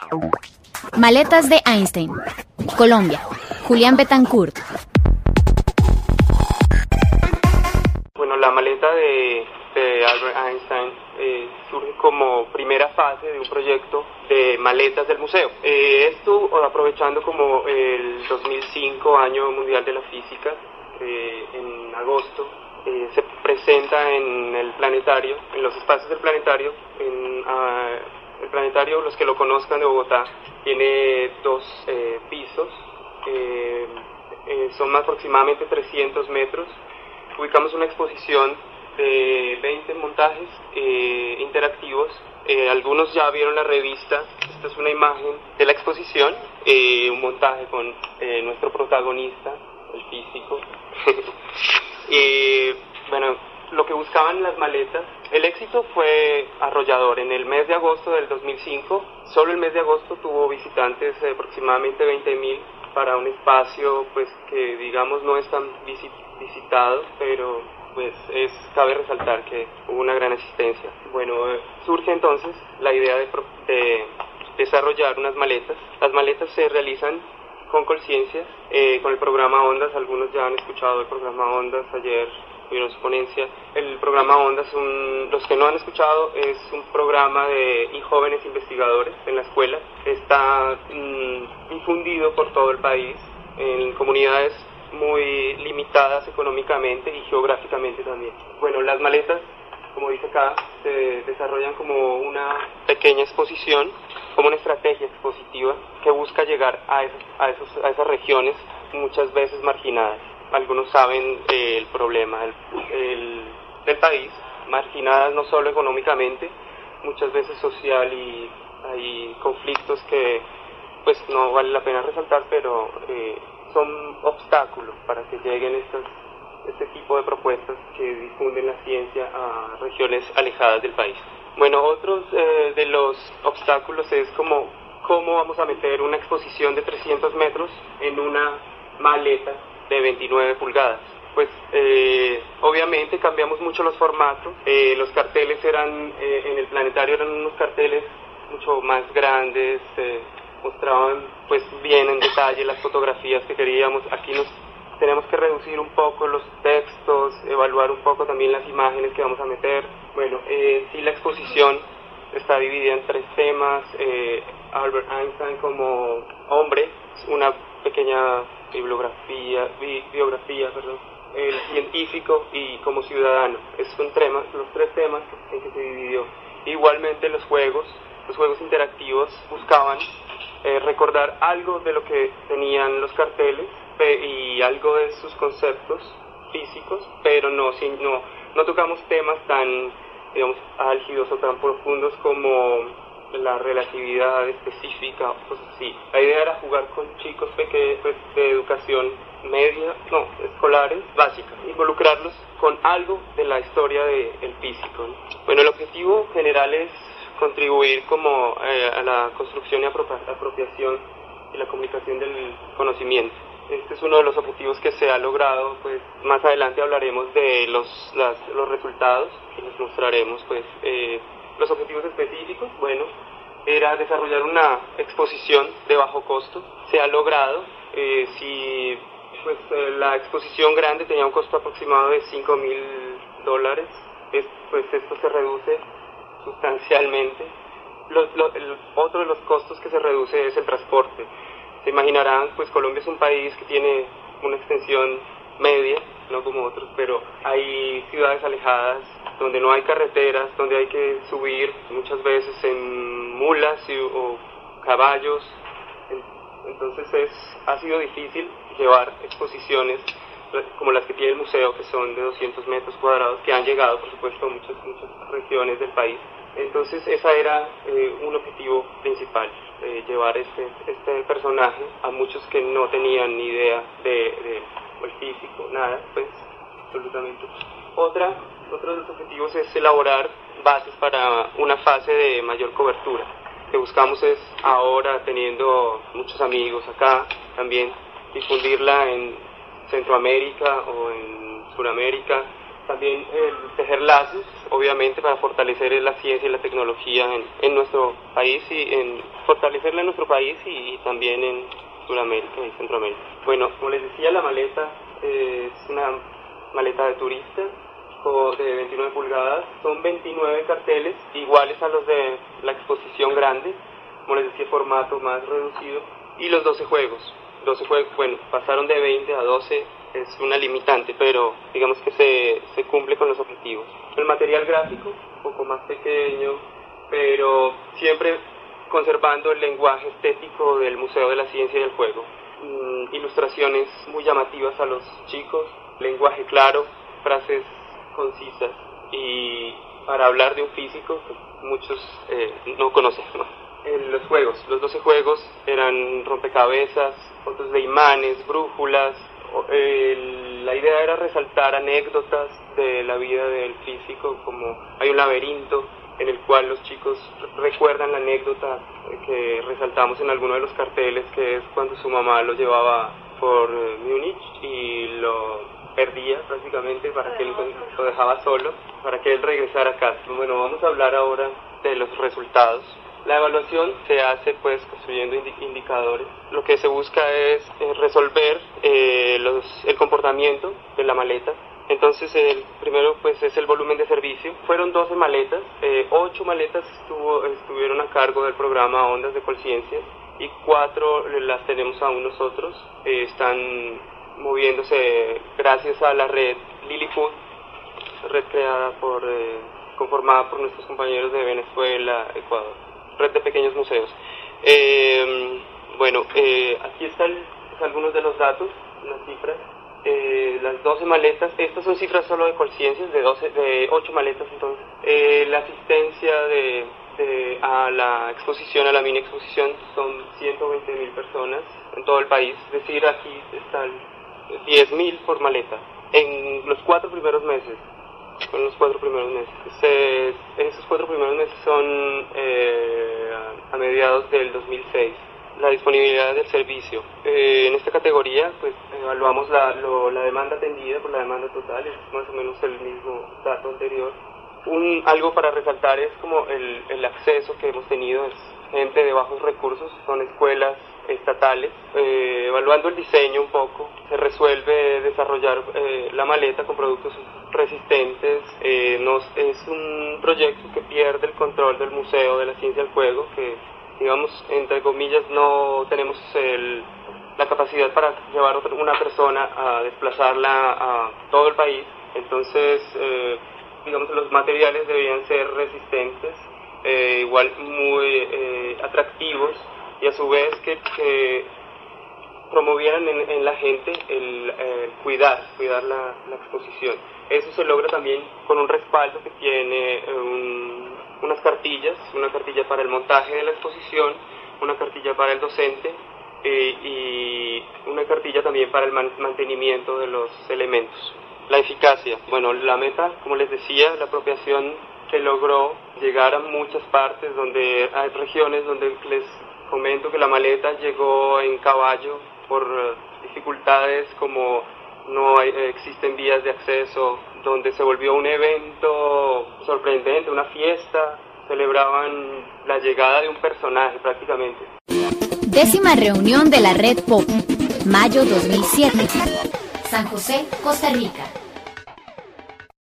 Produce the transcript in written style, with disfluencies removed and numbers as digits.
Maletas de Einstein, Colombia, Julián Betancourt. Bueno, la maleta de Albert Einstein surge como primera fase de un proyecto de maletas del museo. Esto aprovechando como el 2005, Año Mundial de la Física, en agosto se presenta en el planetario, en los espacios del planetario. El planetario, los que lo conozcan, de Bogotá, tiene 2 pisos, son aproximadamente 300 metros. Ubicamos una exposición de 20 montajes interactivos. Algunos ya vieron la revista. Esta es una imagen de la exposición, un montaje con nuestro protagonista, el físico. Bueno, lo que buscaban las maletas, el éxito fue arrollador. En el mes de agosto del 2005, solo el mes de agosto tuvo visitantes aproximadamente 20.000 para un espacio pues que digamos no es tan visitado, pero pues cabe resaltar que hubo una gran asistencia. Bueno, surge entonces la idea de desarrollar unas maletas. Las maletas se realizan con Colciencias, con el programa Ondas. Algunos ya han escuchado el programa Ondas, ayer tuvieron su ponencia. El programa Ondas, los que no han escuchado, es un programa de jóvenes investigadores en la escuela. Está difundido por todo el país, en comunidades muy limitadas económicamente y geográficamente también. Bueno, las maletas, como dice acá, se desarrollan como una pequeña exposición, como una estrategia expositiva que busca llegar a esas regiones muchas veces marginadas. Algunos saben el problema del país, marginadas no solo económicamente, muchas veces social, y hay conflictos que pues no vale la pena resaltar, pero son obstáculos para que lleguen este tipo de propuestas que difunden la ciencia a regiones alejadas del país. Bueno, otros de los obstáculos es cómo vamos a meter una exposición de 300 metros en una maleta de 29 pulgadas. Pues obviamente cambiamos mucho los formatos. Los carteles en el planetario eran unos carteles mucho más grandes, mostraban pues bien en detalle las fotografías que queríamos. Aquí tenemos que reducir un poco los textos, evaluar un poco también las imágenes que vamos a meter. Bueno, sí, la exposición está dividida en 3 temas. Albert Einstein como hombre, una pequeña biografía, el científico, y como ciudadano. Esos son los 3 temas en que se dividió. Igualmente los juegos interactivos buscaban recordar algo de lo que tenían los carteles y algo de sus conceptos físicos, pero no tocamos temas tan, digamos, álgidos o tan profundos como la relatividad específica, cosas así. La idea era jugar con chicos pequeños, pues, de educación escolares, básicas, involucrarlos con algo de la historia del físico, ¿no? Bueno, el objetivo general es contribuir como a la construcción y apropiación y la comunicación del conocimiento. Este es uno de los objetivos que se ha logrado. Pues más adelante hablaremos de los resultados y les mostraremos pues los objetivos específicos. Bueno, era desarrollar una exposición de bajo costo. Se ha logrado. La exposición grande tenía un costo aproximado de $5,000. Pues esto se reduce sustancialmente. Otro de los costos que se reduce es el transporte. Se imaginarán, pues Colombia es un país que tiene una extensión media, no como otros, pero hay ciudades alejadas donde no hay carreteras, donde hay que subir muchas veces en mulas o caballos. Entonces ha sido difícil llevar exposiciones como las que tiene el museo, que son de 200 metros cuadrados, que han llegado, por supuesto, a muchas regiones del país. Entonces ese era un objetivo principal, llevar este personaje a muchos que no tenían ni idea del físico, nada, pues absolutamente. Otro de los objetivos es elaborar bases para una fase de mayor cobertura. Lo que buscamos es, ahora teniendo muchos amigos acá, también difundirla en Centroamérica o en Sudamérica, también el tejer lazos, obviamente para fortalecer la ciencia y la tecnología en nuestro país fortalecerla en nuestro país y también en Sudamérica y Centroamérica. Bueno, como les decía, la maleta es una maleta de turista de 29 pulgadas, son 29 carteles iguales a los de la exposición grande, como les decía, formato más reducido, y los 12 juegos. 12 juegos, bueno, pasaron de 20 a 12, es una limitante, pero digamos que se cumple con los objetivos. El material gráfico, un poco más pequeño, pero siempre conservando el lenguaje estético del Museo de la Ciencia y del Juego. Ilustraciones muy llamativas a los chicos, lenguaje claro, frases concisas, y para hablar de un físico que muchos no conocen, ¿no? Los 12 juegos eran rompecabezas, fotos de imanes, brújulas. La idea era resaltar anécdotas de la vida del físico, como hay un laberinto en el cual los chicos recuerdan la anécdota que resaltamos en alguno de los carteles, que es cuando su mamá lo llevaba por Múnich y lo perdía prácticamente para que él lo dejaba solo, para que él regresara a casa. Bueno, vamos a hablar ahora de los resultados. La evaluación se hace pues construyendo indicadores. Lo que se busca es resolver el comportamiento de la maleta. Entonces el primero pues es el volumen de servicio. Fueron 12 maletas, 8 maletas estuvieron a cargo del programa Ondas de Colciencias y 4 las tenemos aún nosotros. Están moviéndose gracias a la red Lilliput, red creada conformada por nuestros compañeros de Venezuela, Ecuador, red de pequeños museos. Aquí están algunos de los datos, las cifras. Las 12 maletas, estas son cifras solo de Colciencias, de 8 maletas entonces. La asistencia a la exposición, a la mini exposición, son 120.000 personas en todo el país, es decir, aquí están 10.000 por maleta, en los 4 primeros meses. Esos 4 primeros meses son a mediados del 2006. La disponibilidad del servicio. En esta categoría, pues evaluamos la demanda atendida por la demanda total, es más o menos el mismo dato anterior. Algo para resaltar es como el acceso que hemos tenido, es gente de bajos recursos, son escuelas estatales. Evaluando el diseño un poco, se resuelve desarrollar la maleta con productos resistentes. Es un proyecto que pierde el control del Museo de la Ciencia del Juego, que digamos, entre comillas, no tenemos la capacidad para llevar una persona a desplazarla a todo el país. Entonces, digamos, los materiales debían ser resistentes, igual muy atractivos, y a su vez que promovieran en la gente el cuidar la exposición. Eso se logra también con un respaldo que tiene unas cartillas, una cartilla para el montaje de la exposición, una cartilla para el docente y una cartilla también para el mantenimiento de los elementos. La eficacia, bueno, la meta, como les decía, la apropiación se logró llegar a muchas partes, donde hay regiones donde les comento que la maleta llegó en caballo por dificultades como no existen vías de acceso, donde se volvió un evento sorprendente, una fiesta, celebraban la llegada de un personaje prácticamente. 10ª reunión de la Red Pop, mayo 2007, San José, Costa Rica.